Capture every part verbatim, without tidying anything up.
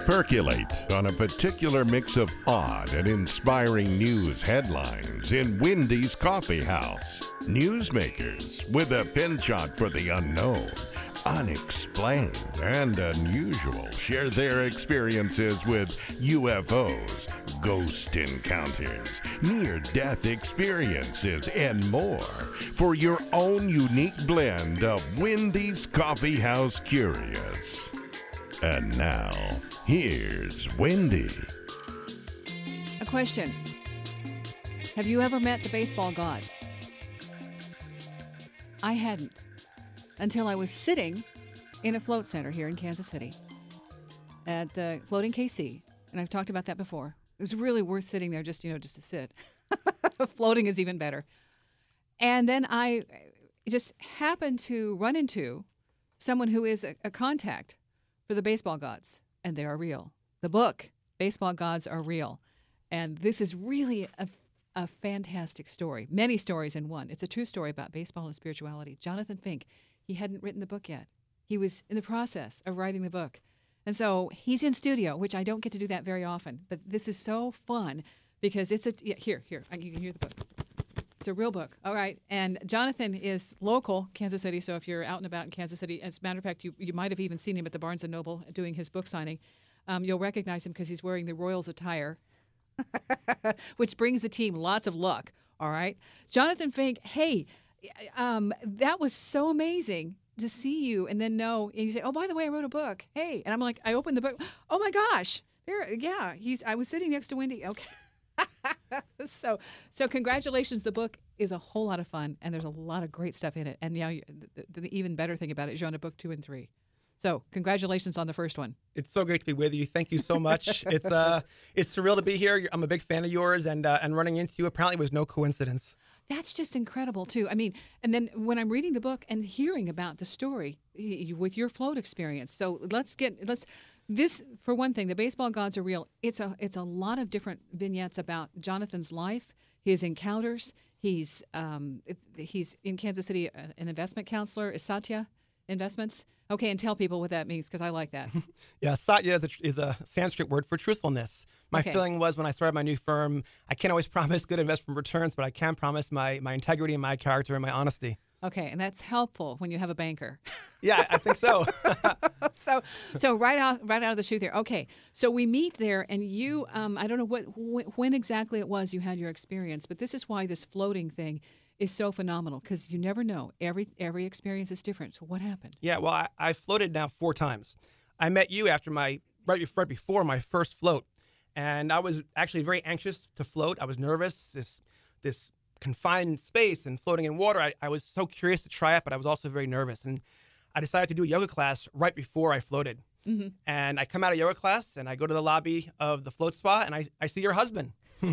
Percolate on a particular mix of odd and inspiring news headlines in Wendy's Coffee House. Newsmakers with a penchant for the unknown, unexplained, and unusual share their experiences with U F Os, ghost encounters, near-death experiences, and more for your own unique blend of Wendy's Coffee House Curious. And now, here's Wendy. A question. Have you ever met the baseball gods? I hadn't until I was sitting in a float center here in Kansas City at the Floating K C. And I've talked about that before. It was really worth sitting there just, you know, just to sit. Floating is even better. And then I just happened to run into someone who is a, a contact for the baseball gods, and they are real. The book, Baseball Gods Are Real. And this is really a, a fantastic story. Many stories in one. It's a true story about baseball and spirituality. Jonathan Fink, he hadn't written the book yet. He was in the process of writing the book. And so he's in studio, which I don't get to do that very often. But this is so fun because it's a, yeah, here, here, you can hear the book. It's a real book. All right. And Jonathan is local, Kansas City. So if you're out and about in Kansas City, as a matter of fact, you, you might have even seen him at the Barnes and Noble doing his book signing. Um, you'll recognize him because he's wearing the Royals attire, which brings the team lots of luck. All right. Jonathan Fink, hey, um, that was so amazing to see you and then know. And you say, oh, by the way, I wrote a book. Hey. And I'm like, I opened the book. Oh, my gosh. There. Yeah. He's. I was sitting next to Wendy. Okay. so so congratulations. The book is a whole lot of fun, and there's a lot of great stuff in it. And now you, the, the even better thing about it is you're on to book two and three. So congratulations on the first one. It's so great to be with you. Thank you so much. it's uh, it's surreal to be here. I'm a big fan of yours, and uh, and running into you apparently was no coincidence. That's just incredible, too. I mean, and then when I'm reading the book and hearing about the story with your float experience. So let's get, let's, this, for one thing, the Baseball Gods Are Real. It's a, it's a lot of different vignettes about Jonathan's life, his encounters. He's, um, he's in Kansas City, an investment counselor, is Satya Investments. Okay, and tell people what that means, because I like that. Yeah, Satya is a, is a Sanskrit word for truthfulness. My okay. feeling was when I started my new firm, I can't always promise good investment returns, but I can promise my, my integrity and my character and my honesty. Okay, and that's helpful when you have a banker. Yeah, I think so. so so right out right out of the chute there. Okay, so we meet there, and you, um, I don't know what wh- when exactly it was you had your experience, but this is why this floating thing is so phenomenal, because you never know. Every every experience is different. So what happened? Yeah, well, I, I floated now four times. I met you after my right, right before my first float, and I was actually very anxious to float. I was nervous. This this confined space and floating in water. I, I was so curious to try it, but I was also very nervous. And I decided to do a yoga class right before I floated. Mm-hmm. And I come out of yoga class, and I go to the lobby of the float spa, and I, I see your husband.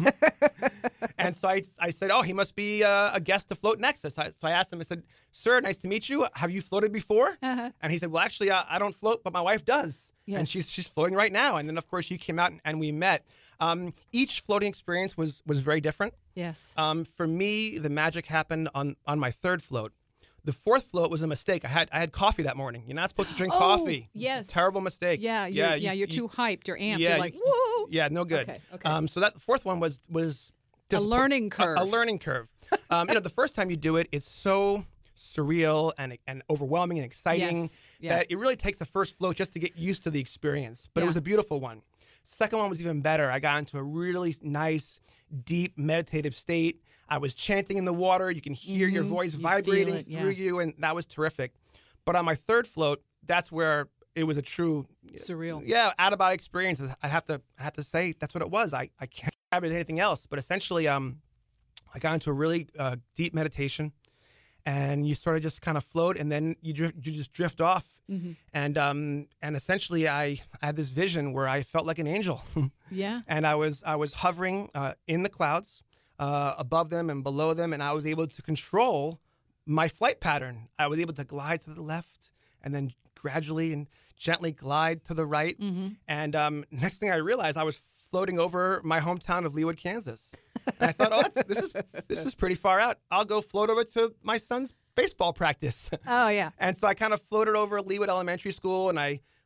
And so I, I said, oh, he must be uh, a guest to float next. So I, so I asked him, I said, sir, nice to meet you. Have you floated before? Uh-huh. And he said, well, actually, uh, I don't float, but my wife does. Yes. And she's she's floating right now. And then, of course, you came out and, and we met. Um, each floating experience was was very different. Yes. Um, for me, the magic happened on, on my third float. The fourth float was a mistake. I had I had coffee that morning. You're not supposed to drink oh, coffee. Yes. Terrible mistake. Yeah. You're, yeah. You, yeah. You're you, too hyped. You're amped. Yeah, you're like, whoa. Yeah. No good. Okay. Okay. Um, so that the fourth one was was a learning curve. A, a learning curve. um, you know, the first time you do it, it's so surreal and and overwhelming and exciting yes. yeah. that it really takes the first float just to get used to the experience. But yeah. It was a beautiful one. Second one was even better. I got into a really nice, deep meditative state. I was chanting in the water. You can hear mm-hmm. your voice you vibrating it, through yeah. you, and that was terrific. But on my third float, that's where it was a true surreal, yeah, out of body experience. I have to, I have to say that's what it was. I, I can't describe it as anything else. But essentially, um, I got into a really uh, deep meditation, and you sort of just kind of float, and then you drift, you just drift off. Mm-hmm. And um, and essentially, I, I had this vision where I felt like an angel. Yeah. And I was I was hovering uh, in the clouds, uh, above them and below them, and I was able to control my flight pattern. I was able to glide to the left, and then gradually and gently glide to the right. Mm-hmm. And um, next thing I realized, I was floating over my hometown of Leawood, Kansas. And I thought, oh, that's, this is this is pretty far out. I'll go float over to my son's baseball practice. Oh, yeah. And so I kind of floated over Leawood Elementary School, and I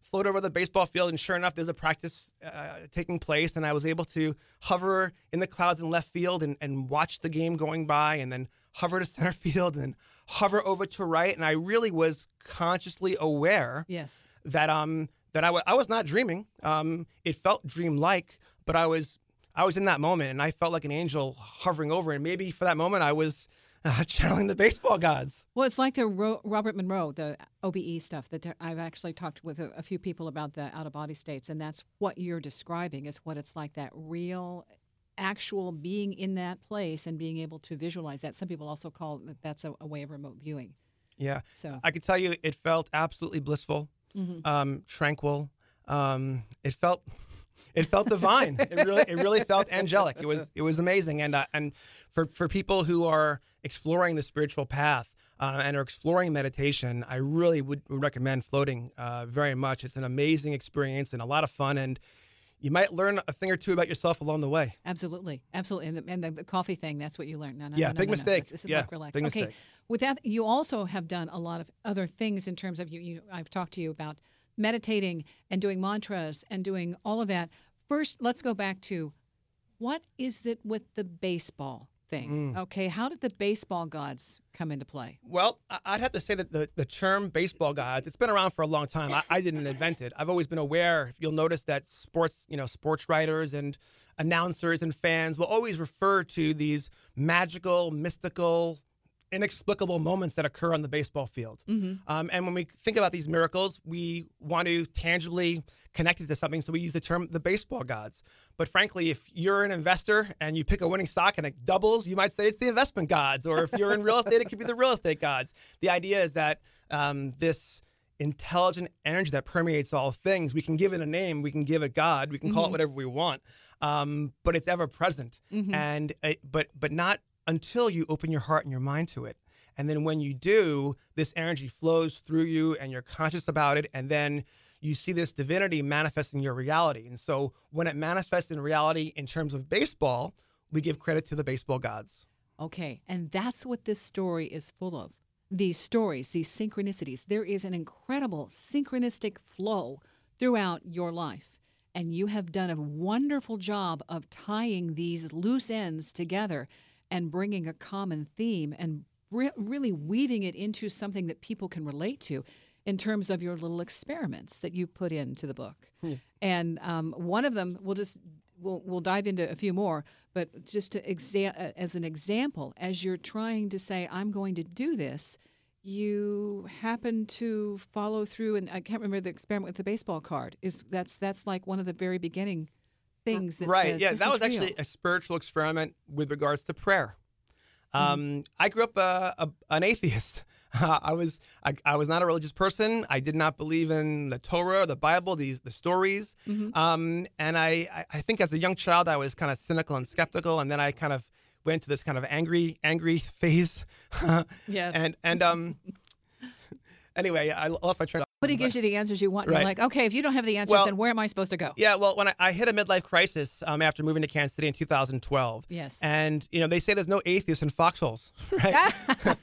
float over the baseball field, and sure enough, there's a practice uh, taking place, and I was able to hover in the clouds in left field and, and watch the game going by, and then hover to center field, and then hover over to right, and I really was consciously aware Yes. that um that I, w- I was not dreaming. Um, it felt dreamlike, but I was I was in that moment, and I felt like an angel hovering over, and maybe for that moment I was uh, channeling the baseball gods. Well, it's like the Ro- Robert Monroe, the O B E stuff that I've actually talked with a, a few people about the out-of-body states, and that's what you're describing is what it's like, that real, actual being in that place and being able to visualize that. Some people also call that that's a, a way of remote viewing. Yeah, So I could tell you it felt absolutely blissful, Mhm. um, tranquil. Um, it felt it felt divine. It really it really felt angelic. It was it was amazing. And uh, and for for people who are exploring the spiritual path uh, and are exploring meditation, I really would, would recommend floating uh, very much. It's an amazing experience and a lot of fun, and you might learn a thing or two about yourself along the way. Absolutely, absolutely, and the, and the, the coffee thing—that's what you learned. No, no, Yeah, no, no, big no, no. mistake. This is Yeah, like relax. big Okay, mistake. with that, you also have done a lot of other things in terms of you. you I've talked to you about meditating and doing mantras and doing all of that. First, let's go back to what is it with the baseball thing? Mm. Okay, how did the baseball gods come into play? Well, I- I'd have to say that the, the term baseball gods, it's been around for a long time. I, I didn't invent it. I've always been aware. If you'll notice that sports, you know, sports writers and announcers and fans will always refer to these magical, mystical, inexplicable moments that occur on the baseball field. Um, and when we think about these miracles, we want to tangibly connect it to something, so we use the term the baseball gods. But frankly, if you're an investor and you pick a winning stock and it doubles, you might say it's the investment gods. Or if you're in real estate, it could be the real estate gods. The idea is that um, this intelligent energy that permeates all things, we can give it a name, we can give it God, we can call it whatever we want, um, but it's ever present. And uh, but but not until you open your heart and your mind to it. And then when you do, this energy flows through you and you're conscious about it. And then you see this divinity manifest in your reality. And so when it manifests in reality in terms of baseball, we give credit to the baseball gods. Okay, and that's what this story is full of. These stories, these synchronicities. There is an incredible synchronistic flow throughout your life. And you have done a wonderful job of tying these loose ends together and bringing a common theme and re- really weaving it into something that people can relate to in terms of your little experiments that you put into the book. Hmm. And um, one of them, we'll just we'll, we'll dive into a few more, but just to exa- as an example, as you're trying to say, I'm going to do this, you happen to follow through, and I can't remember the experiment with the baseball card. Is that's that's like one of the very beginning things that Right. says, Yeah, this that is was actually real. a spiritual experiment with regards to prayer. Um, I grew up uh, a, an atheist. Uh, I was I, I was not a religious person. I did not believe in the Torah, the Bible, these the stories. Um, and I, I I think as a young child I was kind of cynical and skeptical, and then I kind of went to this kind of angry angry phase. Yes. And and um. Anyway, I lost my train of But he gives you the answers you want. And Right. You're like, okay, if you don't have the answers, Well, then where am I supposed to go? Yeah, well, when I, I hit a midlife crisis um, after moving to Kansas City in two thousand twelve. Yes. And, you know, they say there's no atheists in foxholes, right?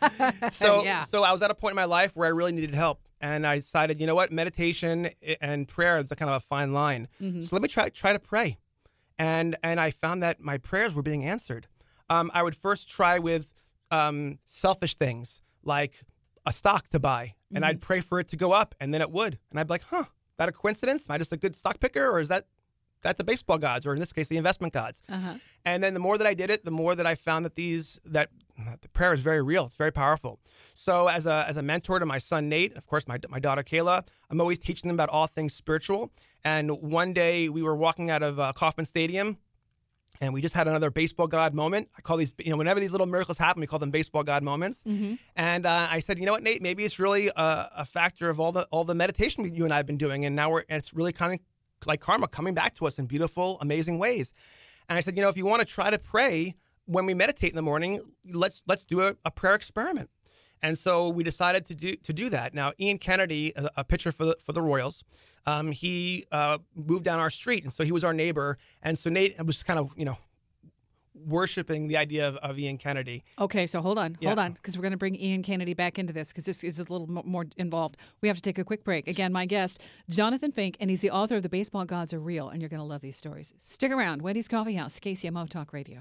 so, Yeah. so I was at a point in my life where I really needed help. And I decided, you know what, meditation and prayer is a kind of a fine line. So let me try try to pray. And and I found that my prayers were being answered. Um, I would first try with um, selfish things like a stock to buy, and I'd pray for it to go up, and then it would. And I'd be like, huh, that a coincidence? Am I just a good stock picker, or is that that the baseball gods, or in this case, the investment gods? Uh-huh. And then the more that I did it, the more that I found that these that the prayer is very real. It's very powerful. So as a as a mentor to my son Nate, and of course my my daughter Kayla, I'm always teaching them about all things spiritual. And one day we were walking out of uh, Kauffman Stadium, and we just had another baseball god moment. I call these, you know, whenever these little miracles happen, we call them baseball god moments. And uh, I said, you know what, Nate, maybe it's really a, a factor of all the all the meditation you and I have been doing, and now we're and it's really kind of like karma coming back to us in beautiful, amazing ways. And I said, you know, if you want to try to pray when we meditate in the morning, let's let's do a, a prayer experiment. And so we decided to do to do that. Now, Ian Kennedy, a, a pitcher for the for the Royals, um, he uh, moved down our street, and so he was our neighbor. And so Nate was kind of, you know, worshiping the idea of, of Ian Kennedy. Okay, so hold on, Yeah. hold on, because we're going to bring Ian Kennedy back into this because this is a little mo- more involved. We have to take a quick break. Again, my guest, Jonathan Fink, and he's the author of The Baseball Gods Are Real, and you're going to love these stories. Stick around. Wendy's Coffee House, K C M O Talk Radio.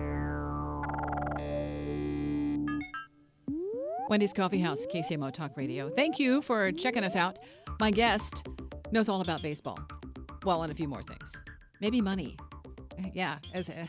Wendy's Coffee House, K C M O Talk Radio. Thank you for checking us out. My guest knows all about baseball. Well, and a few more things. Maybe money. Yeah, as a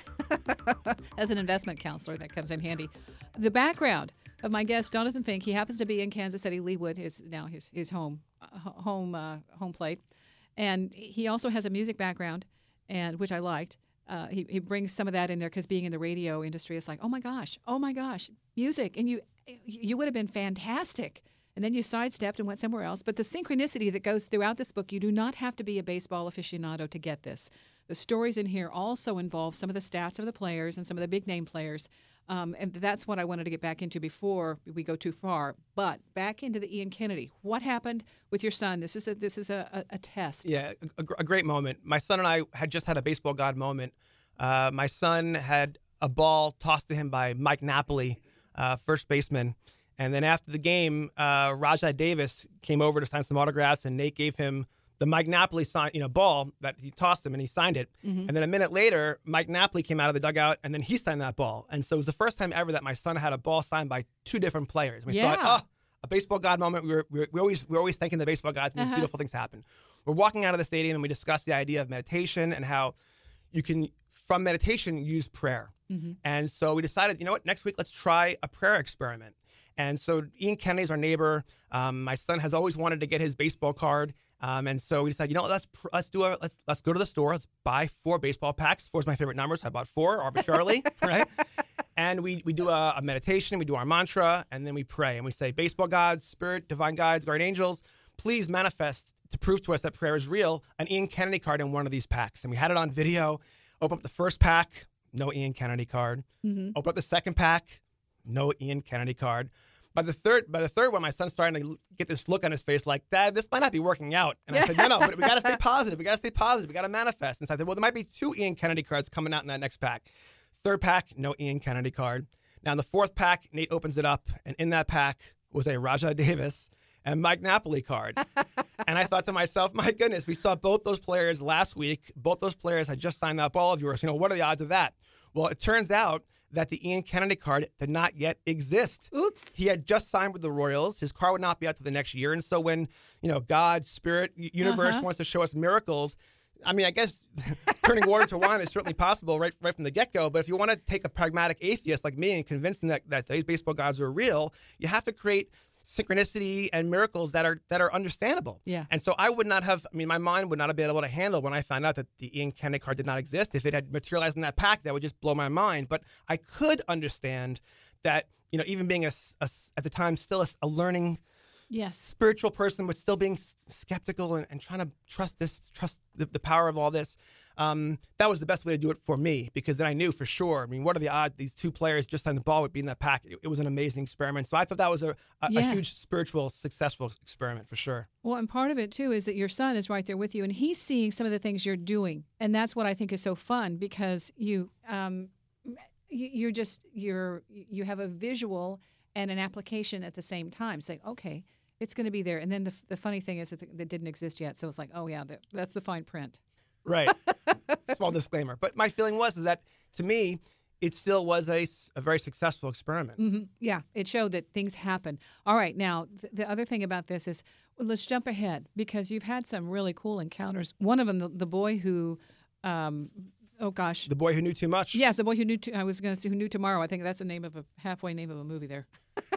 as an investment counselor, that comes in handy. The background of my guest, Jonathan Fink, he happens to be in Kansas City. Leawood is now his his home uh, home uh, home plate, and he also has a music background, and which I liked. Uh, he he brings some of that in there because being in the radio industry, it's like, oh my gosh, oh my gosh, music, and you you would have been fantastic. And then you sidestepped and went somewhere else. But the synchronicity that goes throughout this book, you do not have to be a baseball aficionado to get this. The stories in here also involve some of the stats of the players and some of the big name players. Um, and that's what I wanted to get back into before we go too far. But back into the Ian Kennedy. What happened with your son? This is a this is a, a, a test. Yeah, a, a great moment. My son and I had just had a baseball god moment. Uh, my son had a ball tossed to him by Mike Napoli, uh, first baseman. And then after the game, uh, Rajai Davis came over to sign some autographs, and Nate gave him the Mike Napoli sign, you know, ball that he tossed him, and he signed it. Mm-hmm. And then a minute later, Mike Napoli came out of the dugout, and then he signed that ball. And so it was the first time ever that my son had a ball signed by two different players. We yeah. thought, oh, a baseball god moment. We were, we were, we always we we're always thanking the baseball gods when uh-huh. these beautiful things happen. We're walking out of the stadium, and we discussed the idea of meditation and how you can, from meditation, use prayer. Mm-hmm. And so we decided, you know what, next week let's try a prayer experiment. And so Ian Kennedy's our neighbor. Um, my son has always wanted to get his baseball card, um, and so we decided, you know, let's pr- let's do a let's let's go to the store. Let's buy four baseball packs. Four is my favorite number, so I bought four arbitrarily, right? And we we do a, a meditation. We do our mantra, and then we pray, and we say, baseball gods, spirit, divine guides, guardian angels, please manifest to prove to us that prayer is real. An Ian Kennedy card in one of these packs, and we had it on video. Open up the first pack, no Ian Kennedy card. Mm-hmm. Open up the second pack. No Ian Kennedy card. By the third, by the third one, my son's starting to get this look on his face, like, Dad, this might not be working out. And I said, no, no, but we got to stay positive. We got to stay positive. We got to manifest. And so I said, well, there might be two Ian Kennedy cards coming out in that next pack. Third pack, no Ian Kennedy card. Now in the fourth pack, Nate opens it up, and in that pack was a Rajai Davis and Mike Napoli card. And I thought to myself, my goodness, we saw both those players last week. Both those players had just signed that ball of yours. You know, what are the odds of that? Well, it turns out that the Ian Kennedy card did not yet exist. Oops. He had just signed with the Royals. His card would not be out to the next year. And so when, you know, God, spirit, universe uh-huh. wants to show us miracles, I mean, I guess turning water to wine is certainly possible right, right from the get-go. But if you want to take a pragmatic atheist like me and convince them that, that these baseball gods are real, you have to create synchronicity and miracles that are that are understandable. Yeah. And so I would not have, I mean, my mind would not have been able to handle when I found out that the Ian Kennedy card did not exist. If it had materialized in that pack, that would just blow my mind. But I could understand that, you know, even being a, a at the time still a, a learning yes. spiritual person, but still being s- skeptical and, and trying to trust this, trust the, the power of all this. Um, that was the best way to do it for me, because then I knew for sure. I mean, what are the odds these two players just on the ball would be in that pack? It, it was an amazing experiment. So I thought that was a, a, Yeah. a huge spiritual, successful experiment for sure. Well, and part of it, too, is that your son is right there with you, and he's seeing some of the things you're doing. And that's what I think is so fun, because you, um, you you're just, you're, you have a visual and an application at the same time, saying, okay, it's going to be there. And then the, the funny thing is that it that didn't exist yet. So it's like, oh, yeah, that, that's the fine print. Right. Small disclaimer. But my feeling was is that, to me, it still was a, s- a very successful experiment. Mm-hmm. Yeah, it showed that things happen. All right, now, th- the other thing about this is, well, let's jump ahead, because you've had some really cool encounters. One of them, the, the boy who, um, oh gosh. The boy who knew too much. Yes, the boy who knew, to, I was going to say who knew tomorrow. I think that's the name of a, halfway name of a movie there.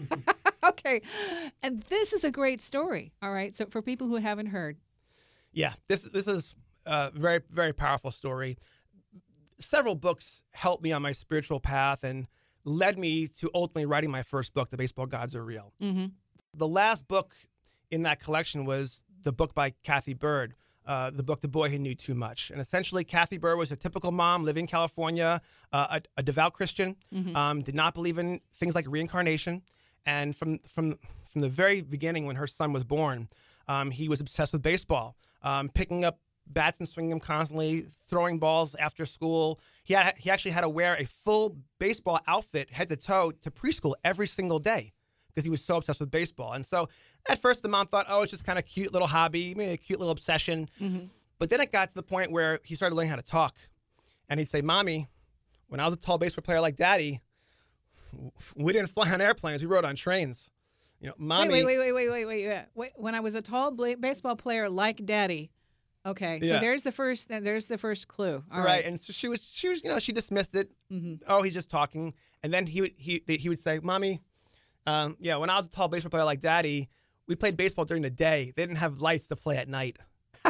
Okay, and this is a great story, all right? So for people who haven't heard. Yeah, this this is a very, very powerful story. Several books helped me on my spiritual path and led me to ultimately writing my first book, The Baseball Gods Are Real. Mm-hmm. The last book in that collection was the book by Kathy Bird, uh, the book The Boy Who Knew Too Much. And essentially, Kathy Bird was a typical mom living in California, uh, a, a devout Christian, Mm-hmm. um, did not believe in things like reincarnation. And from from from the very beginning, when her son was born, um, he was obsessed with baseball, um, picking up bats and swinging them constantly, throwing balls after school. He had he actually had to wear a full baseball outfit, head to toe, to preschool every single day because he was so obsessed with baseball. And so at first the mom thought, oh, it's just kind of cute little hobby, maybe a cute little obsession. Mm-hmm. But then it got to the point where he started learning how to talk. And he'd say, Mommy, when I was a tall baseball player like Daddy, we didn't fly on airplanes. We rode on trains. You know, Mommy. Wait, wait, wait, wait, wait, wait, wait. wait. When I was a tall bla- baseball player like Daddy. Okay, yeah. so there's the first. There's the first clue. All right. right, and so she was, she was, you know, she dismissed it. Mm-hmm. Oh, he's just talking. And then he would, he, he would say, Mommy, um, yeah, when I was a tall baseball player like Daddy, we played baseball during the day. They didn't have lights to play at night.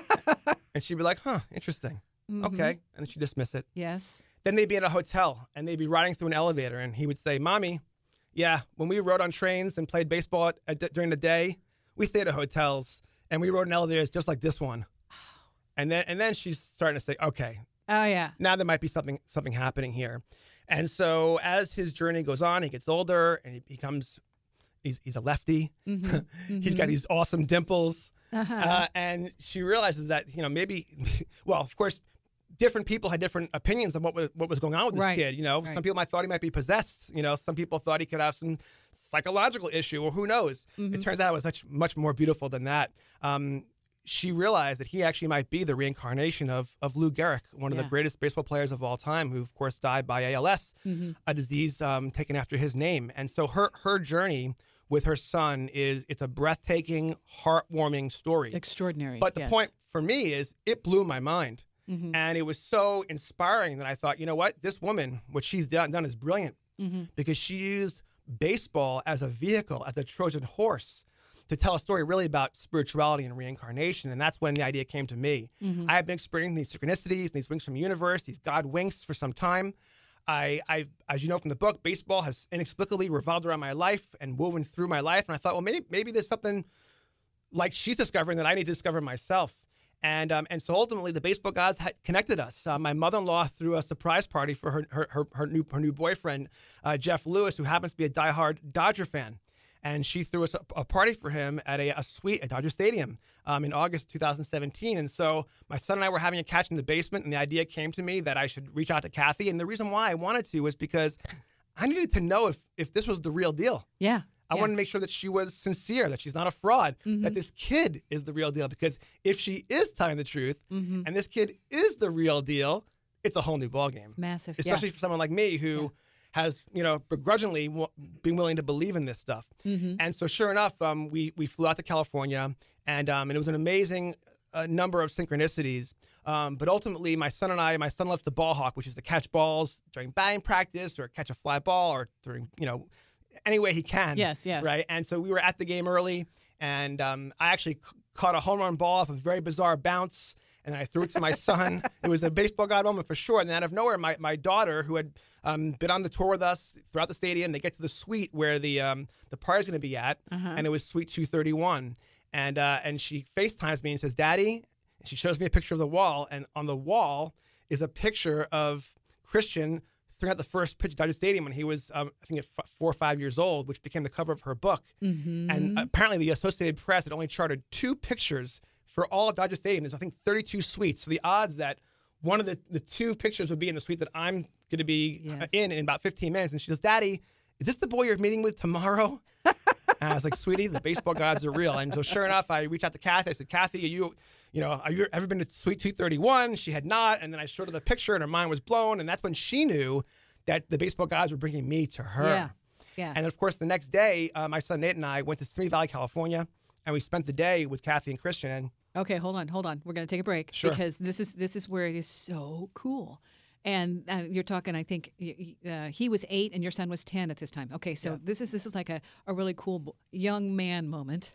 And she'd be like, huh, interesting. Mm-hmm. Okay, and then she'd dismiss it. Yes. Then they'd be in a hotel, and they'd be riding through an elevator, and he would say, Mommy, yeah, when we rode on trains and played baseball at, at, during the day, we stayed at hotels, and we rode in elevators just like this one. And then and then she's starting to say, okay. Oh, yeah. Now there might be something something happening here. And so as his journey goes on, he gets older, and he becomes, he's, he's a lefty. Mm-hmm. Mm-hmm. He's got these awesome dimples. Uh-huh. Uh, and she realizes that, you know, maybe, well, of course, different people had different opinions on what was what was going on with this right. kid. You know, right. some people might thought he might be possessed. You know, some people thought he could have some psychological issue, or who knows. Mm-hmm. It turns out it was much much more beautiful than that. Um, she realized that he actually might be the reincarnation of of Lou Gehrig, one of yeah. the greatest baseball players of all time, who of course died by A L S, mm-hmm. a disease um, taken after his name. And so her her journey with her son is it's a breathtaking, heartwarming story. Extraordinary. But the yes. point for me is it blew my mind. Mm-hmm. And it was so inspiring that I thought, you know what? This woman, what she's done, done is brilliant mm-hmm. because she used baseball as a vehicle, as a Trojan horse to tell a story really about spirituality and reincarnation. And that's when the idea came to me. Mm-hmm. I have been experiencing these synchronicities, these winks from the universe, these God winks for some time. I, I, as you know from the book, baseball has inexplicably revolved around my life and woven through my life. And I thought, well, maybe maybe there's something like she's discovering that I need to discover myself. And um, and so ultimately, the baseball gods had connected us. Uh, my mother-in-law threw a surprise party for her her, her, her new her new boyfriend, uh, Jeff Lewis, who happens to be a diehard Dodger fan. And she threw us a, a party for him at a, a suite at Dodger Stadium um, in August two thousand seventeen. And so my son and I were having a catch in the basement, and the idea came to me that I should reach out to Kathy. And the reason why I wanted to was because I needed to know if if this was the real deal. Yeah. I yeah. wanted to make sure that she was sincere, that she's not a fraud, mm-hmm. that this kid is the real deal. Because if she is telling the truth mm-hmm. and this kid is the real deal, it's a whole new ballgame. It's massive. Especially yeah. for someone like me who yeah. has, you know, begrudgingly w- been willing to believe in this stuff. Mm-hmm. And so sure enough, um, we, we flew out to California, and, um, and it was an amazing uh, number of synchronicities. Um, but ultimately, my son and I, my son loves the ball hawk, which is to catch balls during batting practice or catch a fly ball or during, you know, any way he can. Yes, yes. Right. And so we were at the game early, and um, I actually c- caught a home run ball off a very bizarre bounce, and then I threw it to my son. It was a baseball god moment for sure. And then out of nowhere, my, my daughter, who had um, been on the tour with us throughout the stadium, they get to the suite where the um, the party's going to be at, uh-huh. and it was suite two thirty-one. And uh, and she FaceTimes me and says, Daddy, and she shows me a picture of the wall, and on the wall is a picture of Christian throwing out the first pitch at Dodger Stadium when he was, um, I think, at f- four or five years old, which became the cover of her book. Mm-hmm. And apparently the Associated Press had only charted two pictures for all of Dodger Stadium. There's, I think, thirty-two suites. So the odds that one of the, the two pictures would be in the suite that I'm going to be yes. uh, in in about fifteen minutes. And she goes, Daddy, is this the boy you're meeting with tomorrow? And I was like, sweetie, the baseball gods are real. And so sure enough, I reached out to Kathy. I said, Kathy, are you... You know, have you ever been to Suite two thirty-one? She had not. And then I showed her the picture and her mind was blown. And that's when she knew that the baseball gods were bringing me to her. Yeah. Yeah. And of course, the next day, uh, my son Nate and I went to Simi Valley, California, and we spent the day with Kathy and Christian. And okay, hold on, hold on. We're going to take a break. Sure. Because this is this is where it is so cool. And uh, you're talking, I think uh, he was eight and your son was ten at this time. Okay, so yeah. this is this is like a, a really cool young man moment.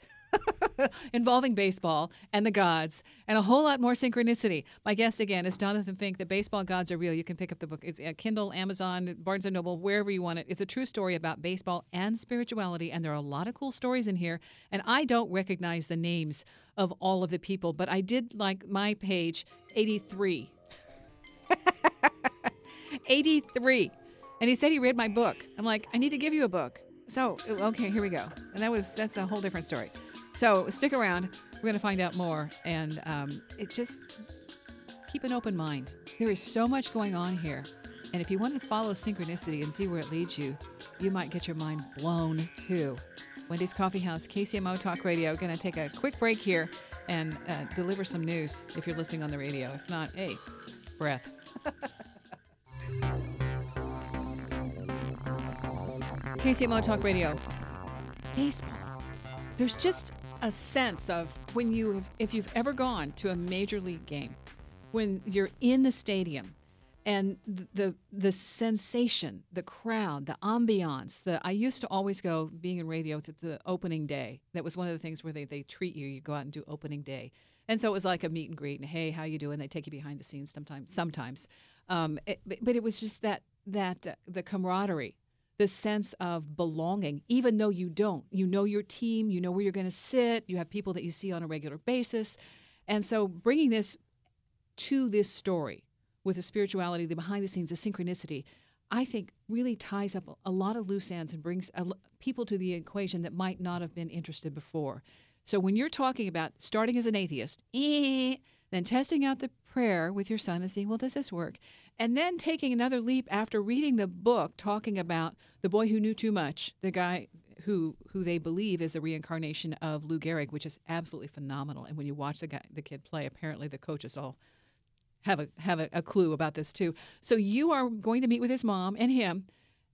Involving baseball and the gods and a whole lot more synchronicity. My guest again is Jonathan Fink. The Baseball Gods Are Real. You can pick up the book. It's at Kindle, Amazon, Barnes and Noble, wherever you want it. It's a true story about baseball and spirituality, and there are a lot of cool stories in here. And I don't recognize the names of all of the people, but I did like my page eighty-three. eighty-three. And he said he read my book. I'm like, I need to give you a book. So, okay, here we go. And that was that's a whole different story. So stick around. We're going to find out more. And um, it just keep an open mind. There is so much going on here. And if you want to follow synchronicity and see where it leads you, you might get your mind blown too. Wendy's Coffee House, K C M O Talk Radio. Going to take a quick break here and uh, deliver some news if you're listening on the radio. If not, hey, breath. K C M O Talk Radio. Baseball. There's just a sense of when you have, if you've ever gone to a major league game, when you're in the stadium and the the, the sensation, the crowd, the ambiance. The I used to always go, being in radio, to the opening day. That was one of the things where they, they treat you. You go out and do opening day. And so it was like a meet and greet. And, hey, how you doing? They take you behind the scenes sometimes. sometimes. Um, it, but it was just that, that uh, the camaraderie, the sense of belonging, even though you don't. You know your team. You know where you're going to sit. You have people that you see on a regular basis. And so bringing this to this story with the spirituality, the behind the scenes, the synchronicity, I think really ties up a lot of loose ends and brings a, people to the equation that might not have been interested before. So when you're talking about starting as an atheist, eh, then testing out the prayer with your son and seeing, well, does this work? And then taking another leap after reading the book talking about the boy who knew too much, the guy who who they believe is a reincarnation of Lou Gehrig, which is absolutely phenomenal. And when you watch the guy, the kid play, apparently the coaches all have a have a, a clue about this too. So you are going to meet with his mom and him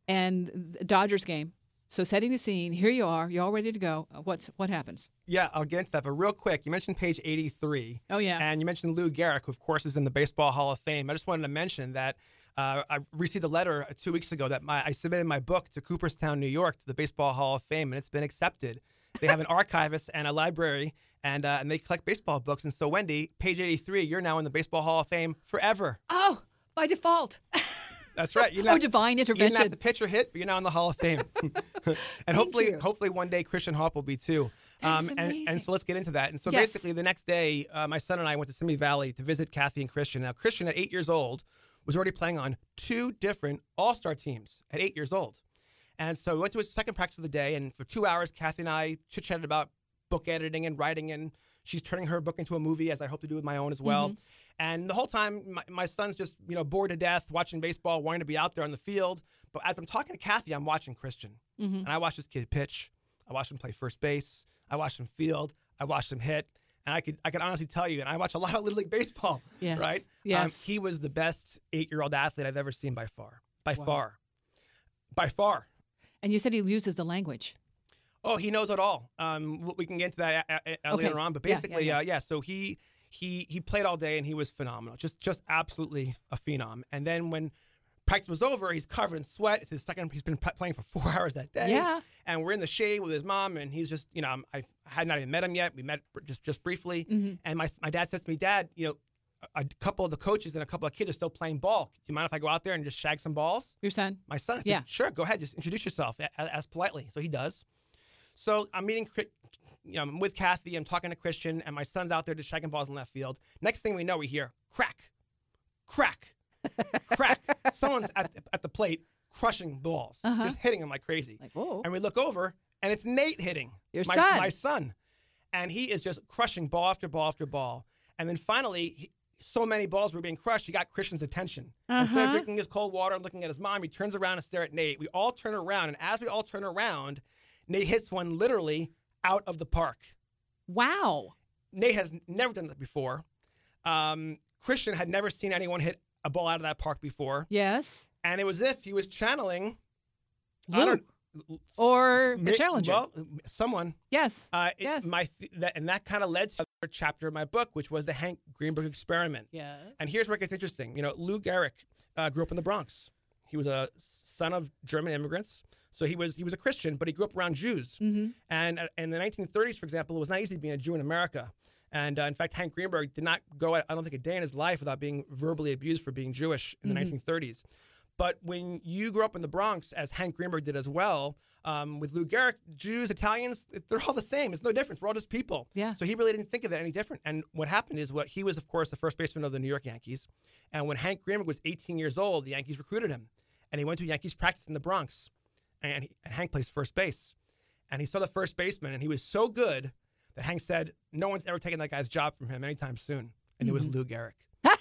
and the Dodgers game. So setting the scene, here you are, you're all ready to go. What's what happens? Yeah, I'll get into that. But real quick, you mentioned page eighty-three. Oh, yeah. And you mentioned Lou Gehrig, who, of course, is in the Baseball Hall of Fame. I just wanted to mention that uh, I received a letter two weeks ago that my, I submitted my book to Cooperstown, New York, to the Baseball Hall of Fame, and it's been accepted. They have an archivist and a library, and uh, and they collect baseball books. And so, Wendy, page eighty-three, you're now in the Baseball Hall of Fame forever. Oh, by default. That's right. You oh, divine intervention. You didn't have the pitcher hit, but you're now in the Hall of Fame. and hopefully, you. hopefully one day Christian Hawk will be too. That's Um, amazing. and, and so let's get into that. And so Yes. basically the next day, uh, my son and I went to Simi Valley to visit Kathy and Christian. Now, Christian at eight years old was already playing on two different all-star teams at eight years old. And so we went to his second practice of the day, and for two hours, Kathy and I chit-chatted about book editing and writing, and she's turning her book into a movie, as I hope to do with my own as well. Mm-hmm. And the whole time, my, my son's just, you know, bored to death watching baseball, wanting to be out there on the field. But as I'm talking to Kathy, I'm watching Christian. Mm-hmm. And I watch this kid pitch. I watched him play first base. I watched him field. I watched him hit. And I could I could honestly tell you, and I watch a lot of Little League baseball, Yes. right? Yes. Um, he was the best eight-year-old athlete I've ever seen by far. By Wow. far. By far. And you said he uses the language. Oh, he knows it all. Um, we can get into that a- a- a- Okay. later on. But Yeah, yeah, basically, yeah. Uh, yeah. So he he he played all day and he was phenomenal. Just just absolutely a phenom. And then when practice was over, he's covered in sweat. It's his second. He's been p- playing for four hours that day. Yeah. And we're in the shade with his mom, and he's just, you know, I'm, I had not even met him yet. We met br- just just briefly. Mm-hmm. And my my dad says to me, Dad, you know, a, a couple of the coaches and a couple of kids are still playing ball. Do you mind if I go out there and just shag some balls? Your son? My son said, Yeah. sure, go ahead. Just introduce yourself a- a- as politely. So he does. So I'm meeting, Chri- you know, I'm with Kathy. I'm talking to Christian, and my son's out there just shagging balls in left field. Next thing we know, we hear crack, crack, crack. Someone's at, at the plate crushing balls, Uh-huh. just hitting them like crazy. Like, whoa. And we look over, and it's Nate hitting. Your my, son. My son. And he is just crushing ball after ball after ball. And then finally, he, so many balls were being crushed, he got Christian's attention. Instead of Uh-huh. drinking his cold water and looking at his mom, he turns around and stares at Nate. We all turn around, and as we all turn around, Nate hits one literally out of the park. Wow. Nate has never done that before. Um, Christian had never seen anyone hit a ball out of that park before. Yes. And it was as if he was channeling I Lou. don't- Or s- the challenger. Well, someone. Yes. Uh, it- Yes. My th- that, and that kind of led to a chapter of my book, which was the Hank Greenberg experiment. Yes. And here's where it gets interesting. You know, Lou Gehrig uh, grew up in the Bronx. He was a son of German immigrants, so he was he was a Christian, but he grew up around Jews. Mm-hmm. And uh, in the nineteen thirties, for example, it was not easy being a Jew in America. And uh, in fact, Hank Greenberg did not go, I don't think, a day in his life without being verbally abused for being Jewish in the Mhm. nineteen thirties. But when you grew up in the Bronx, as Hank Greenberg did as well, um, with Lou Gehrig, Jews, Italians, they're all the same. It's no difference. We're all just people. Yeah. So he really didn't think of it any different. And what happened is, what he was, of course, the first baseman of the New York Yankees. And when Hank Greenberg was eighteen years old, the Yankees recruited him. And he went to Yankees practice in the Bronx. and, he, and Hank plays first base. And he saw the first baseman, and he was so good that Hank said, no one's ever taken that guy's job from him anytime soon. And mm-hmm. it was Lou Gehrig.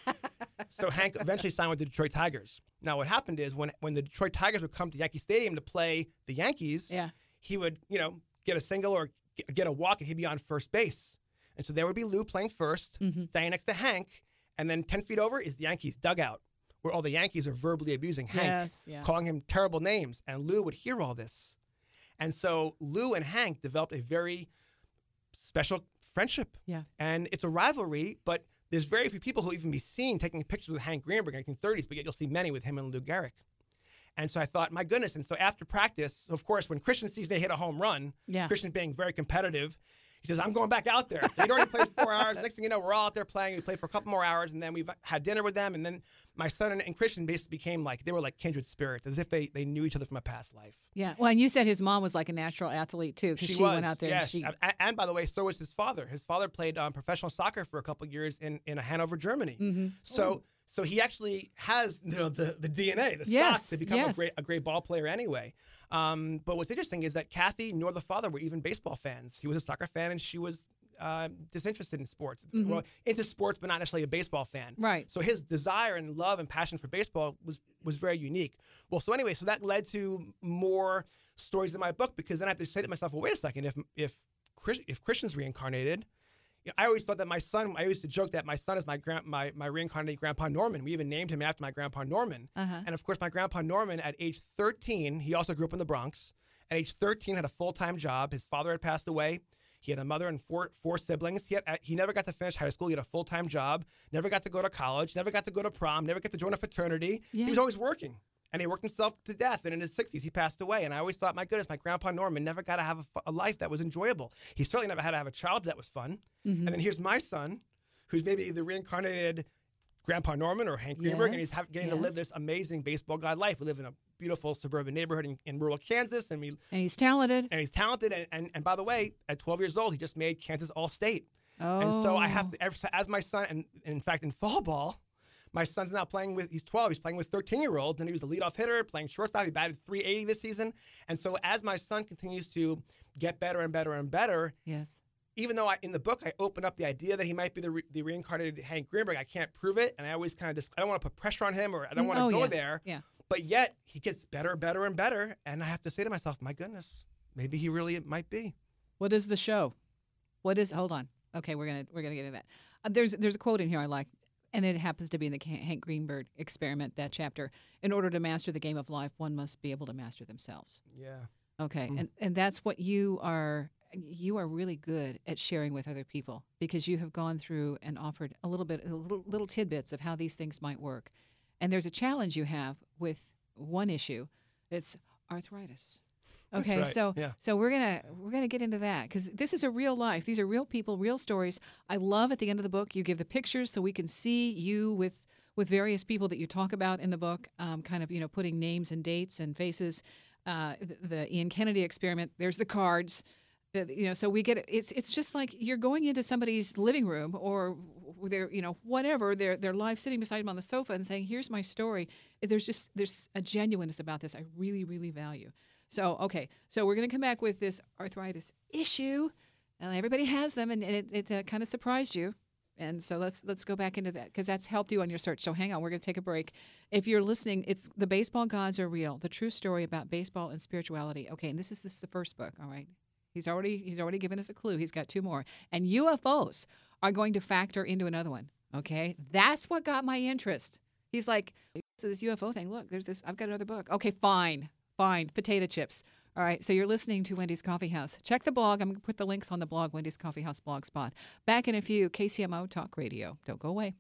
So Hank eventually signed with the Detroit Tigers. Now, what happened is when when the Detroit Tigers would come to Yankee Stadium to play the Yankees, yeah. he would, you know, get a single or get a walk, and he'd be on first base. And so there would be Lou playing first, mm-hmm. standing next to Hank, and then ten feet over is the Yankees dugout, where all the Yankees are verbally abusing Hank, yes, yeah. calling him terrible names. And Lou would hear all this. And so Lou and Hank developed a very special friendship. Yeah. And it's a rivalry, but there's very few people who'll even be seen taking pictures with Hank Greenberg in the nineteen thirties, but yet you'll see many with him and Lou Gehrig. And so I thought, my goodness. And so after practice, of course, when Christian sees they hit a home run, yeah. Christian's being very competitive. He says, I'm going back out there. So he'd already played four hours. Next thing you know, we're all out there playing. We played for a couple more hours, and then we've had dinner with them. And then my son and, and Christian basically became like, they were like kindred spirits, as if they, they knew each other from a past life. Yeah. Well, and you said his mom was like a natural athlete, too, because she, she was, went out there. Yes. And, she... and, and by the way, so was his father. His father played um, professional soccer for a couple of years in, in Hanover, Germany. Mm-hmm. So... Ooh. So he actually has, you know, the, the D N A, the yes, stock to become yes. a great a great ball player anyway. Um, but what's interesting is that Kathy nor the father were even baseball fans. He was a soccer fan, and she was uh, disinterested in sports. Mm-hmm. Well, into sports, but not necessarily a baseball fan. Right. So his desire and love and passion for baseball was was very unique. Well, so anyway, so that led to more stories in my book, because then I had to say to myself, well, wait a second, if if Chris, if Christian's reincarnated. You know, I always thought that my son, I used to joke that my son is my grand, my, my reincarnated Grandpa Norman. We even named him after my Grandpa Norman. Uh-huh. And of course, my Grandpa Norman at age thirteen, he also grew up in the Bronx. At age thirteen, had a full-time job. His father had passed away. He had a mother and four four siblings. He, had, he never got to finish high school. He had a full-time job, never got to go to college, never got to go to prom, never got to join a fraternity. Yeah. He was always working. And he worked himself to death, and in his sixties, he passed away. And I always thought, my goodness, my Grandpa Norman never got to have a, a life that was enjoyable. He certainly never had to have a child that was fun. Mm-hmm. And then here's my son, who's maybe the reincarnated Grandpa Norman or Hank Greenberg, yes. and he's have, getting yes. to live this amazing baseball god life. We live in a beautiful suburban neighborhood in, in rural Kansas, and we and he's talented. And he's talented, and, and and by the way, at twelve years old, he just made Kansas All-State. Oh. And so I have to, as my son, and in fact, in fall ball. My son's now playing with, he's twelve, he's playing with thirteen-year-olds, and he was the leadoff hitter, playing shortstop. He batted three eighty this season. And so as my son continues to get better and better and better, yes. even though I, in the book I open up the idea that he might be the, re, the reincarnated Hank Greenberg, I can't prove it, and I always kind of just, I don't want to put pressure on him, or I don't want to oh, go yeah. there. Yeah. But yet, he gets better and better and better, and I have to say to myself, my goodness, maybe he really might be. What is the show? What is, hold on. Okay, we're going to we're gonna get into that. Uh, there's There's a quote in here I like. And it happens to be in the Hank Greenberg experiment, that chapter. In order to master the game of life, one must be able to master themselves. Yeah. Okay. Mm. And and that's what you are you are really good at sharing with other people, because you have gone through and offered a little bit, a little, little tidbits of how these things might work. And there's a challenge you have with one issue. It's arthritis. Okay, right. so yeah. so we're gonna we're gonna get into that, because this is a real life. These are real people, real stories. I love at the end of the book you give the pictures so we can see you with with various people that you talk about in the book. Um, kind of you know putting names and dates and faces. Uh, the, the Ian Kennedy experiment. There's the cards. The, you know, so we get it's it's just like you're going into somebody's living room or their you know whatever their their life, sitting beside them on the sofa and saying, "Here's my story." There's just there's a genuineness about this I really really value. So, okay, so we're going to come back with this arthritis issue. Uh, everybody has them, and it, it uh, kind of surprised you. And so let's let's go back into that, because that's helped you on your search. So hang on, we're going to take a break. If you're listening, it's The Baseball Gods Are Real, the true story about baseball and spirituality. Okay, and this is, this is the first book, all right? He's already he's already given us a clue. He's got two more. And U F Os are going to factor into another one, okay? That's what got my interest. He's like, so this U F O thing, look, there's this, I've got another book. Okay, fine. Fine, potato chips. All right, so you're listening to Wendy's Coffee House. Check the blog. I'm going to put the links on the blog, Wendy's Coffee House blogspot. Back in a few, K C M O Talk Radio. Don't go away.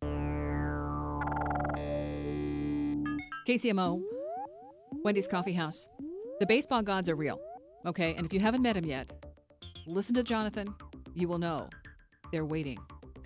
K C M O, Wendy's Coffee House. The baseball gods are real, okay? And if you haven't met them yet, listen to Jonathan. You will know they're waiting.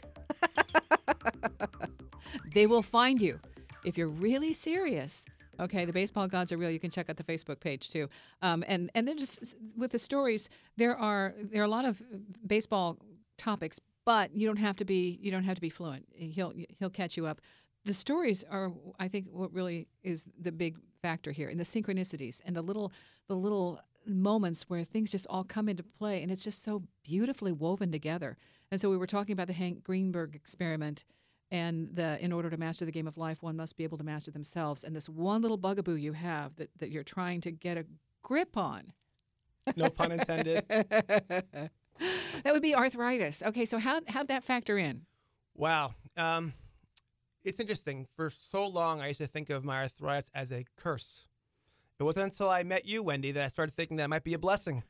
They will find you if you're really serious. Okay, the baseball gods are real. You can check out the Facebook page too, um, and and then just with the stories, there are there are a lot of baseball topics, but you don't have to be you don't have to be fluent. He'll he'll catch you up. The stories are, I think, what really is the big factor here, and the synchronicities and the little the little moments where things just all come into play, and it's just so beautifully woven together. And so we were talking about the Hank Greenberg experiment, and the in order to master the game of life, one must be able to master themselves. And this one little bugaboo you have that, that you're trying to get a grip on. No pun intended. That would be arthritis. Okay, so how how'd that factor in? Wow. Um, it's interesting. For so long, I used to think of my arthritis as a curse. It wasn't until I met you, Wendy, that I started thinking that it might be a blessing.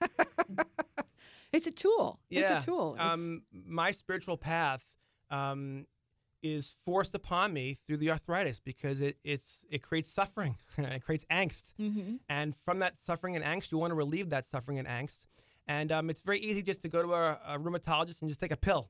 It's a tool. Yeah. It's a tool. It's, Um, my spiritual path um, is forced upon me through the arthritis because it it's it creates suffering. It creates angst. mm-hmm. And from that suffering and angst, you want to relieve that suffering and angst. And um, it's very easy just to go to a, a rheumatologist and just take a pill.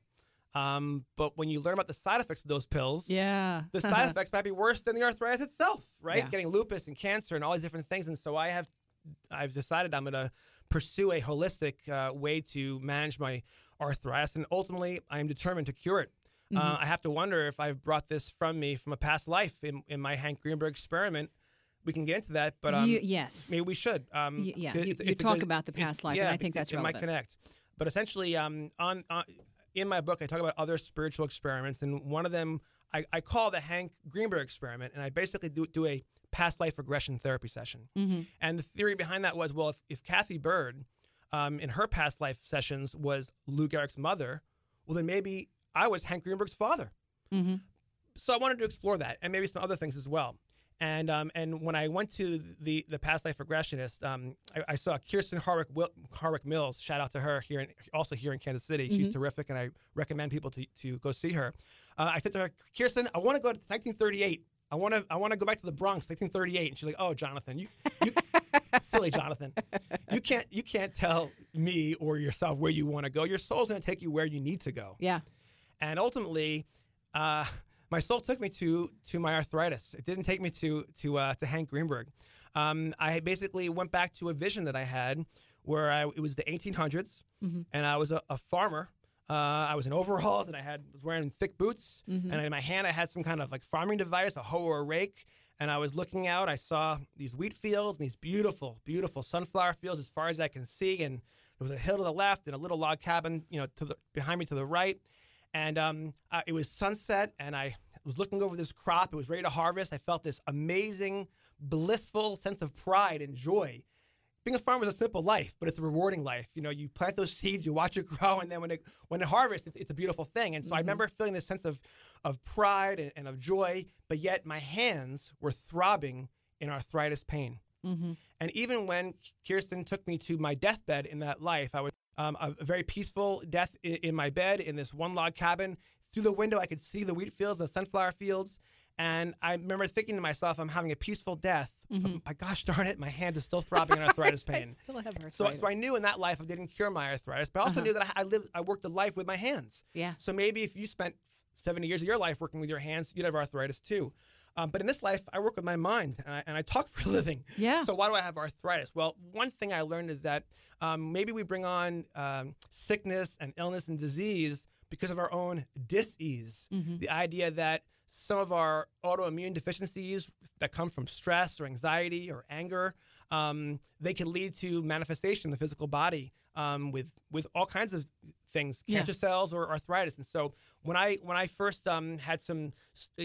Um, but when you learn about the side effects of those pills, Yeah. the side effects might be worse than the arthritis itself, right? Yeah. Getting lupus and cancer and all these different things. And so I have, I've decided I'm going to pursue a holistic uh, way to manage my arthritis, and ultimately I am determined to cure it. Mm-hmm. Uh, I have to wonder if I've brought this from me from a past life in, in my Hank Greenberg experiment. We can get into that, but um, You- yes. maybe we should. Um, Y- yeah, it- you- it's- you it's a talk good- about the it- past life, yeah, and I think that's it, it might relevant. connect. But essentially, um, on, on in my book, I talk about other spiritual experiments, and one of them I, I call the Hank Greenberg experiment, and I basically do, do a past life regression therapy session. Mm-hmm. And the theory behind that was, well, if, if Kathy Bird, um, in her past life sessions, was Lou Gehrig's mother, well, then maybe I was Hank Greenberg's father. Mm-hmm. So I wanted to explore that, and maybe some other things as well. And um, and when I went to the the past life regressionist, um, I, I saw Kirsten Harwick Wil- Harwick Mills. Shout out to her here, in, also here in Kansas City. She's Mhm. terrific, and I recommend people to to go see her. Uh, I said to her, Kirsten, I want to go to nineteen thirty-eight. I want to I want to go back to the Bronx, nineteen thirty-eight. And she's like, oh, Jonathan, you, you silly Jonathan, you can't you can't tell me or yourself where you want to go. Your soul's going to take you where you need to go. Yeah. And ultimately, uh, my soul took me to to my arthritis. It didn't take me to to uh, to Hank Greenberg. Um, I basically went back to a vision that I had where I, it was the eighteen hundreds, Mhm. and I was a, a farmer. Uh, I was in overalls, and I had was wearing thick boots, Mhm. and in my hand I had some kind of like farming device, a hoe or a rake. And I was looking out. I saw these wheat fields and these beautiful, beautiful sunflower fields as far as I can see. And there was a hill to the left and a little log cabin, you know, to the behind me to the right. And um, uh, it was sunset, and I was looking over this crop. It was ready to harvest. I felt this amazing, blissful sense of pride and joy. Being a farmer is a simple life, but it's a rewarding life. You know, you plant those seeds, you watch it grow, and then when it when it harvests, it's, it's a beautiful thing. And so I remember feeling this sense of of pride and, and of joy, but yet my hands were throbbing in arthritis pain. Mm-hmm. And even when Kirsten took me to my deathbed in that life, I was um, a, a very peaceful death in, in my bed in this one log cabin. Through the window, I could see the wheat fields, the sunflower fields. And I remember thinking to myself, I'm having a peaceful death. Mhm. But my gosh darn it, my hand is still throbbing in arthritis pain. Still have arthritis. So, so I knew in that life I didn't cure my arthritis, but I also Uh-huh. knew that I, I lived, I worked a life with my hands. Yeah. So maybe if you spent seventy years of your life working with your hands, you'd have arthritis too. Um, but in this life, I work with my mind, and I, and I talk for a living. Yeah. So why do I have arthritis? Well, one thing I learned is that um, maybe we bring on um, sickness and illness and disease because of our own dis-ease. Mhm. The idea that some of our autoimmune deficiencies that come from stress or anxiety or anger, um, they can lead to manifestation in the physical body um, with with all kinds of things, Yeah. cancer cells or arthritis. And so when I when I first um, had some,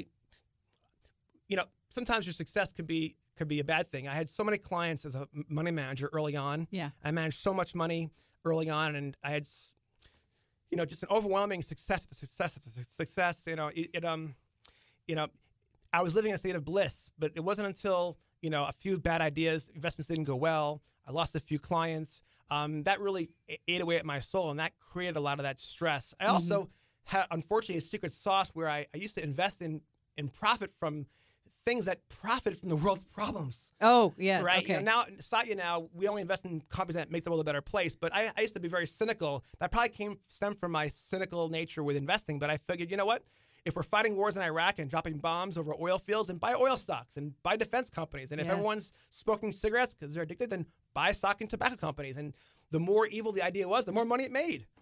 you know, sometimes your success could be could be a bad thing. I had so many clients as a money manager early on. Yeah. I managed so much money early on, and I had, you know, just an overwhelming success to success to success. You know, it, it um, you know, I was living in a state of bliss, but it wasn't until, you know, a few bad ideas, investments didn't go well, I lost a few clients. Um, that really ate away at my soul, and that created a lot of that stress. I also had, unfortunately, a secret sauce where I, I used to invest in and profit from things that profit from the world's problems. Oh, yes. Right. Okay. You know, now, Satya, now we only invest in companies that make the world a better place. But I, I used to be very cynical. That probably came stemmed from my cynical nature with investing. But I figured, you know what? If we're fighting wars in Iraq and dropping bombs over oil fields, then buy oil stocks and buy defense companies. And if Yes. everyone's smoking cigarettes because they're addicted, then buy stock in tobacco companies. And the more evil the idea was, the more money it made.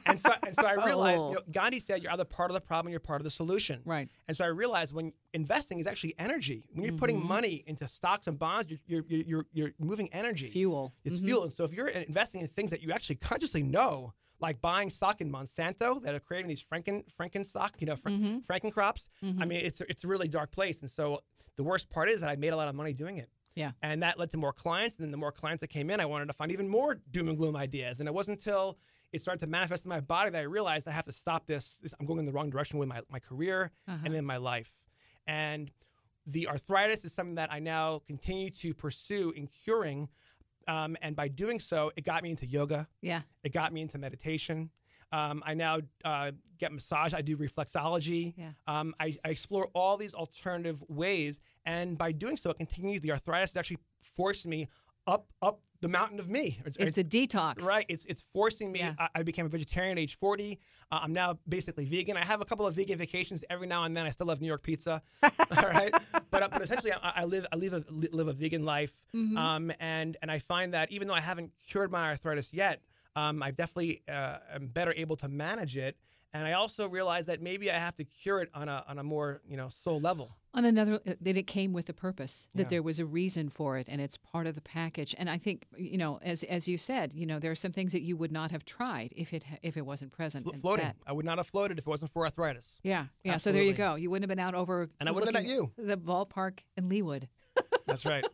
and so and so I realized, Oh. you know, Gandhi said, "You're either part of the problem, or you're part of the solution." Right. And so I realized when investing is actually energy. When you're putting Mm-hmm. money into stocks and bonds, you're you're you're, you're moving energy. Fuel. It's Mhm. fuel. And so if you're investing in things that you actually consciously know, like buying stock in Monsanto that are creating these Franken Franken stock, you know, Fra- Mm-hmm. Franken crops, I mean, it's a, it's a really dark place. And so the worst part is that I made a lot of money doing it. Yeah. And that led to more clients. And then the more clients that came in, I wanted to find even more doom and gloom ideas. And it wasn't until it started to manifest in my body that I realized I have to stop this. this I'm going in the wrong direction with my, my career Uh-huh. and in my life. And the arthritis is something that I now continue to pursue in curing. Um, and by doing so, it got me into yoga. Yeah. It got me into meditation. Um, I now uh, get massage. I do reflexology. Yeah. Um, I, I explore all these alternative ways, and by doing so, it continues. The arthritis is actually forcing me up up the mountain of me. It's a detox. Right. It's it's forcing me. Yeah. I, I became a vegetarian at age forty. Uh, I'm now basically vegan. I have a couple of vegan vacations every now and then. I still love New York pizza. All right. But uh, but essentially, I, I live I live a live a vegan life. Mm-hmm. Um, and and I find that even though I haven't cured my arthritis yet, um, I definitely uh, am better able to manage it. And I also realize that maybe I have to cure it on a on a more, you know, soul level. On another, uh, that it came with a purpose, that Yeah. there was a reason for it, and it's part of the package. And I think, you know, as as you said, you know, there are some things that you would not have tried if it ha- if it wasn't present. Flo- and floating. that- I would not have floated if it wasn't for arthritis. Yeah, yeah. So there you Absolutely. go. You wouldn't have been out over. And I wouldn't have looking met at The ballpark in Leawood. That's right.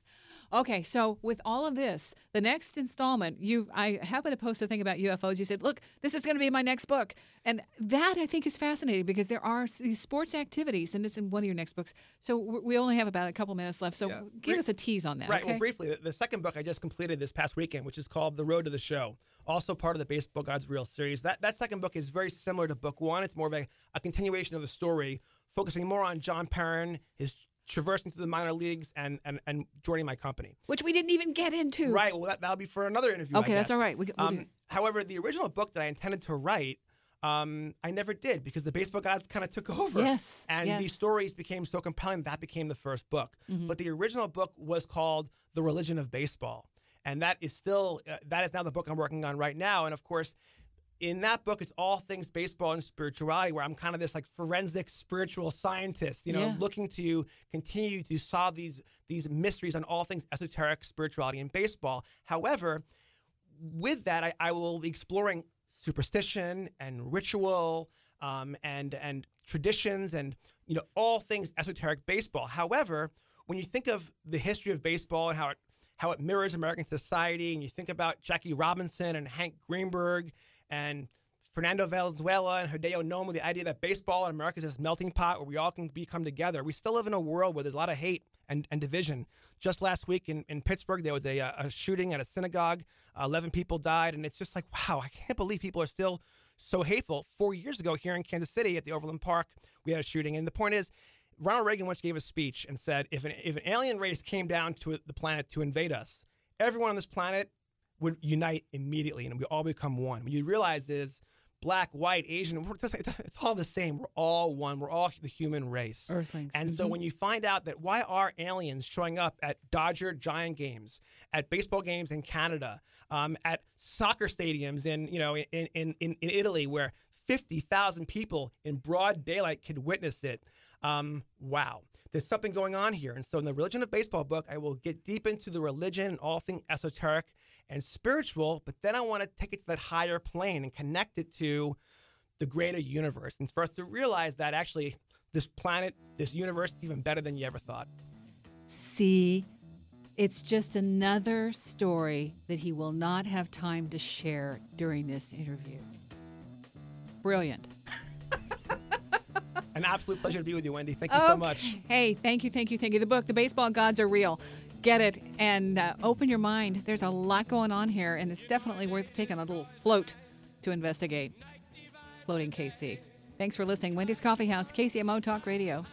Okay, so with all of this, the next installment, you I happened to post a thing about U F Os. You said, "Look, this is going to be my next book," and that I think is fascinating because there are s- these sports activities, and it's in one of your next books. So w- we only have about a couple minutes left. So Yeah. give Bri- us a tease on that, Right. okay? Well, briefly, the, the second book I just completed this past weekend, which is called The Road to the Show, also part of the Baseball Gods Real series. That that second book is very similar to book one. It's more of a, a continuation of the story, focusing more on John Perrin, his traversing through the minor leagues, and and, and joining my company. Which we didn't even get into. Right. Well, that, that'll be for another interview. I Okay, that's guess. all right. We, we'll do- Um, however, the original book that I intended to write, um, I never did because the Baseball Gods kind of took over. Yes, And yes. these stories became so compelling that became the first book. Mm-hmm. But the original book was called The Religion of Baseball. And that is still, uh, that is now the book I'm working on right now. And of course, in that book, it's all things baseball and spirituality, where I'm kind of this like forensic spiritual scientist, you know, Yeah. looking to continue to solve these these mysteries on all things esoteric, spirituality, and baseball. However, with that, I, I will be exploring superstition and ritual um, and and traditions and you know all things esoteric baseball. However, when you think of the history of baseball and how it how it mirrors American society, and you think about Jackie Robinson and Hank Greenberg and Fernando Valenzuela and Hideo Nomo, the idea that baseball in America is this melting pot where we all can be come together. We still live in a world where there's a lot of hate and, and division. Just last week in, in Pittsburgh, there was a, a shooting at a synagogue. Uh, eleven people died, and it's just like, wow, I can't believe people are still so hateful. Four years ago here in Kansas City at the Overland Park, we had a shooting. And the point is, Ronald Reagan once gave a speech and said, if an, if an alien race came down to the planet to invade us, everyone on this planet would unite immediately and we all become one. What you realize is black, white, Asian, we're just, it's all the same. We're all one. We're all the human race. Earthlings. And so when you find out that why are aliens showing up at Dodger Giant games, at baseball games in Canada, um, at soccer stadiums in, you know, in, in, in, in Italy where fifty thousand people in broad daylight could witness it. Um, wow. There's something going on here. And so in the Religion of Baseball book, I will get deep into the religion and all things esoteric and spiritual, but then I want to take it to that higher plane and connect it to the greater universe. And for us to realize that actually this planet, this universe is even better than you ever thought. See, it's just another story that he will not have time to share during this interview. Brilliant. An absolute pleasure to be with you, Wendy. Thank you so much. Hey, thank you, thank you, thank you. The book, The Baseball Gods Are Real. Get it and uh, open your mind. There's a lot going on here, and it's definitely worth taking a little float to investigate. Floating K C. Thanks for listening. Wendy's Coffee House, K C M O Talk Radio.